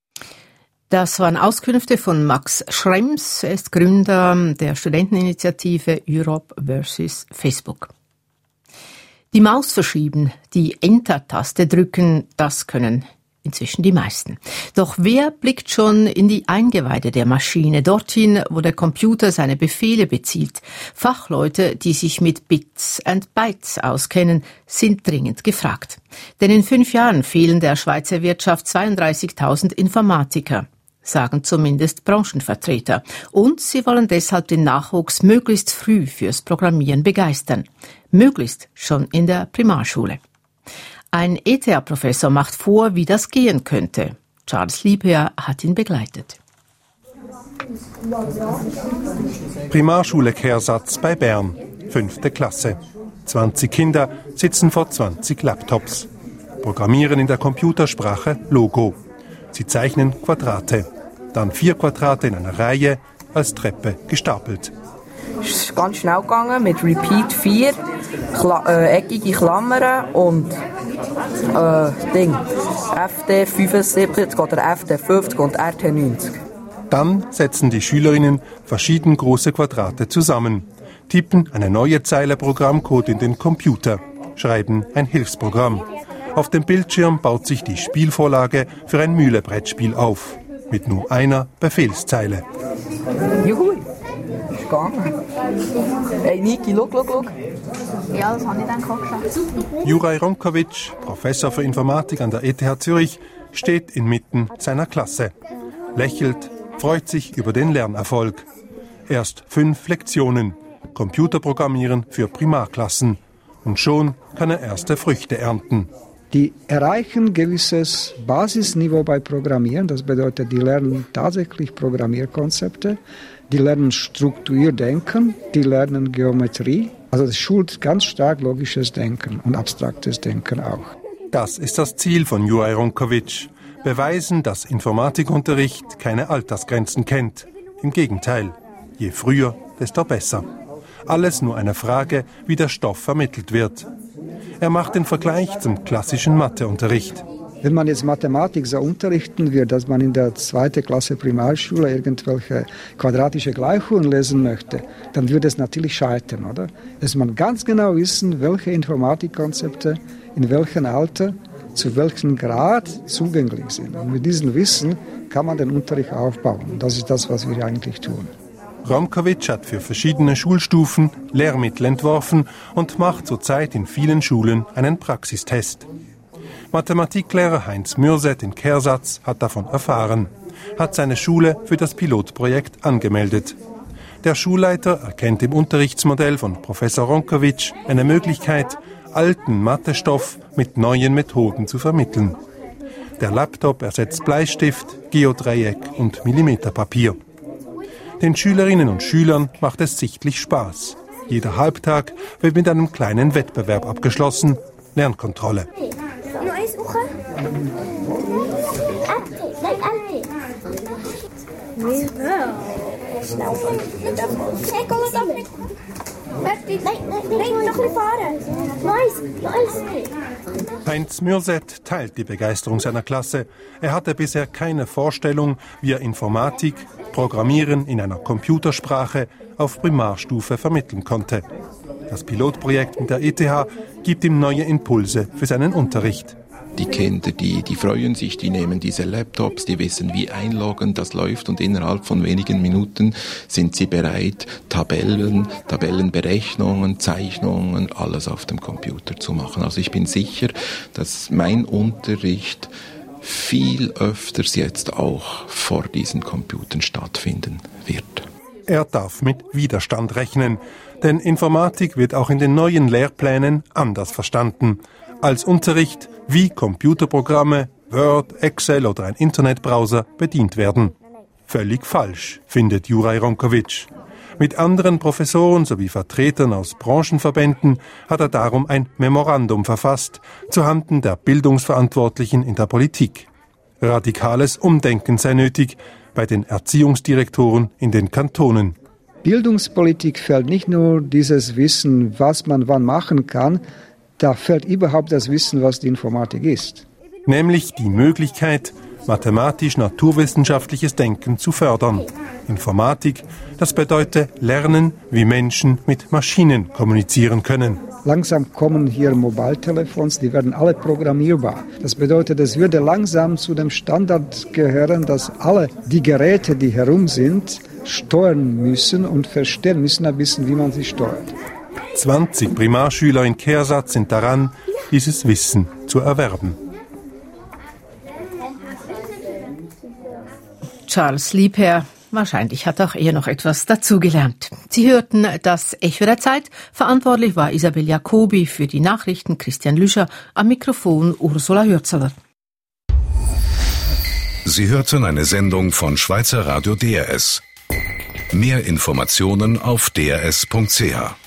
Das waren Auskünfte von Max Schrems. Er ist Gründer der Studenteninitiative Europe vs. Facebook. Die Maus verschieben, die Enter-Taste drücken, das können inzwischen die meisten. Doch wer blickt schon in die Eingeweide der Maschine, dorthin, wo der Computer seine Befehle bezieht? Fachleute, die sich mit Bits and Bytes auskennen, sind dringend gefragt. Denn in 5 Jahren fehlen der Schweizer Wirtschaft 32.000 Informatiker, sagen zumindest Branchenvertreter. Und sie wollen deshalb den Nachwuchs möglichst früh fürs Programmieren begeistern. Möglichst schon in der Primarschule. Ein ETH-Professor macht vor, wie das gehen könnte. Charles Liebherr hat ihn begleitet. Primarschule-Kehrsatz bei Bern, 5. Klasse. 20 Kinder sitzen vor 20 Laptops. Programmieren in der Computersprache Logo. Sie zeichnen Quadrate. Dann 4 Quadrate in einer Reihe, als Treppe gestapelt. Es ist ganz schnell gegangen mit Repeat 4, eckige Klammern und FD 75 oder FD 50 und RT 90. Dann setzen die Schülerinnen verschieden große Quadrate zusammen, tippen eine neue Zeile Programmcode in den Computer, schreiben ein Hilfsprogramm. Auf dem Bildschirm baut sich die Spielvorlage für ein Mühlebrettspiel auf, mit nur einer Befehlszeile. Juhu, ist gegangen. Hey Niki, schau. Ja, das habe ich dann auch geschafft. Juraj Ronkovic, Professor für Informatik an der ETH Zürich, steht inmitten seiner Klasse, lächelt, freut sich über den Lernerfolg. Erst 5 Lektionen, Computerprogrammieren für Primarklassen. Und schon kann er erste Früchte ernten. Die erreichen gewisses Basisniveau bei Programmieren. Das bedeutet, die lernen tatsächlich Programmierkonzepte, die lernen strukturiert denken, die lernen Geometrie. Also das schult ganz stark logisches Denken und abstraktes Denken auch. Das ist das Ziel von Juraj Ronkovic. Beweisen, dass Informatikunterricht keine Altersgrenzen kennt. Im Gegenteil, je früher, desto besser. Alles nur eine Frage, wie der Stoff vermittelt wird. Er macht den Vergleich zum klassischen Matheunterricht. Wenn man jetzt Mathematik so unterrichten wird, dass man in der 2. Klasse Primarschule irgendwelche quadratische Gleichungen lesen möchte, dann würde es natürlich scheitern, oder? Dass man ganz genau wissen, welche Informatikkonzepte in welchem Alter zu welchem Grad zugänglich sind. Und mit diesem Wissen kann man den Unterricht aufbauen. Das ist das, was wir eigentlich tun. Ronkovic hat für verschiedene Schulstufen Lehrmittel entworfen und macht zurzeit in vielen Schulen einen Praxistest. Mathematiklehrer Heinz Mürset in Kersatz hat davon erfahren, hat seine Schule für das Pilotprojekt angemeldet. Der Schulleiter erkennt im Unterrichtsmodell von Professor Ronkovic eine Möglichkeit, alten Mathestoff mit neuen Methoden zu vermitteln. Der Laptop ersetzt Bleistift, Geodreieck und Millimeterpapier. Den Schülerinnen und Schülern macht es sichtlich Spaß. Jeder Halbtag wird mit einem kleinen Wettbewerb abgeschlossen, Lernkontrolle. Heinz Mürset teilt die Begeisterung seiner Klasse. Er hatte bisher keine Vorstellung, wie er Informatik, Programmieren in einer Computersprache auf Primarstufe vermitteln konnte. Das Pilotprojekt mit der ETH gibt ihm neue Impulse für seinen Unterricht. Die Kinder, die freuen sich, die nehmen diese Laptops, die wissen, wie einloggen das läuft und innerhalb von wenigen Minuten sind sie bereit, Tabellenberechnungen, Zeichnungen, alles auf dem Computer zu machen. Also ich bin sicher, dass mein Unterricht viel öfters jetzt auch vor diesen Computern stattfinden wird. Er darf mit Widerstand rechnen, denn Informatik wird auch in den neuen Lehrplänen anders verstanden. Als Unterricht, wie Computerprogramme, Word, Excel oder ein Internetbrowser bedient werden. Völlig falsch, findet Juraj Ronkovic. Mit anderen Professoren sowie Vertretern aus Branchenverbänden hat er darum ein Memorandum verfasst, zuhanden der Bildungsverantwortlichen in der Politik. Radikales Umdenken sei nötig bei den Erziehungsdirektoren in den Kantonen. Bildungspolitik fällt nicht nur dieses Wissen, was man wann machen kann, da fällt überhaupt das Wissen, was die Informatik ist. Nämlich die Möglichkeit, mathematisch-naturwissenschaftliches Denken zu fördern. Informatik, das bedeutet Lernen, wie Menschen mit Maschinen kommunizieren können. Langsam kommen hier Mobiltelefons, die werden alle programmierbar. Das bedeutet, es würde langsam zu dem Standard gehören, dass alle die Geräte, die herum sind, steuern müssen und verstehen müssen ein bisschen, wie man sie steuert. 20 Primarschüler in Kersatz sind daran, dieses Wissen zu erwerben. Charles Liebherr, wahrscheinlich hat auch er noch etwas dazugelernt. Sie hörten das Echo der Zeit. Verantwortlich war Isabel Jacobi, für die Nachrichten Christian Lüscher, am Mikrofon Ursula Hürzeler. Sie hörten eine Sendung von Schweizer Radio DRS. Mehr Informationen auf drs.ch.